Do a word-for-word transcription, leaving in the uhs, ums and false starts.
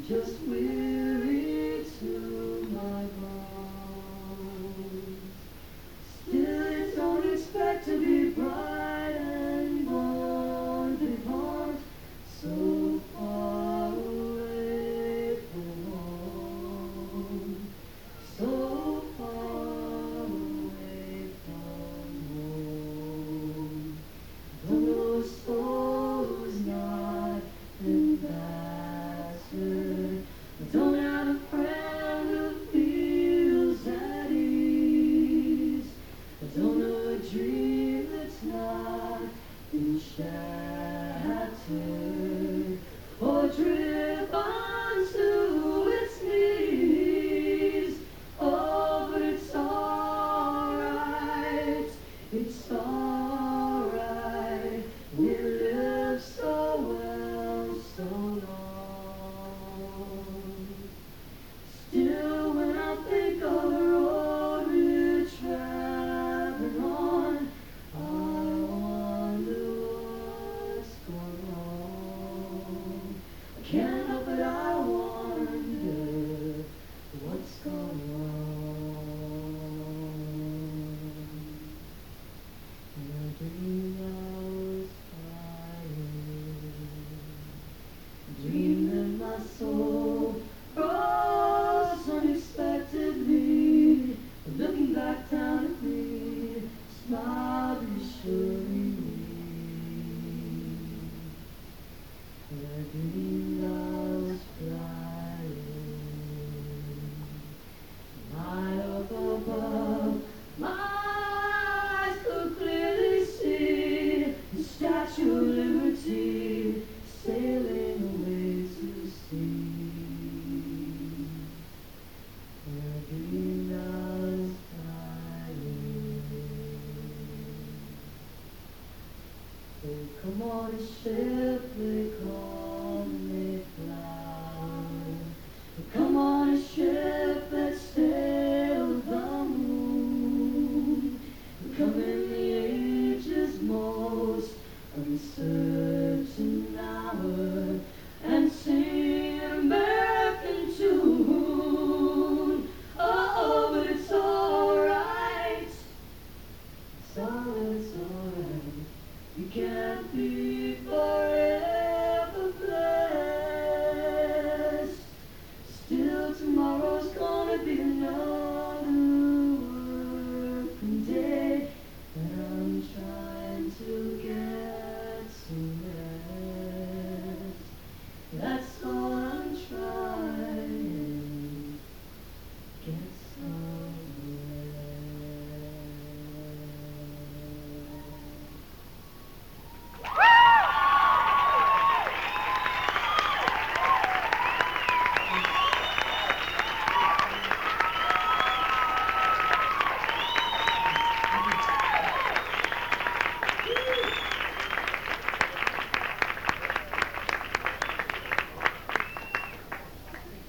just weary to my bones. Still it don't expect to be bright and born beyond, so far away from home, so far away from home. Don't know a soul who's not ambassador. I don't have a friend who feels at ease. I don't know a dream that's not been shattered or drip onto its knees. Oh, but it's alright, it's alright. We lived so well so long.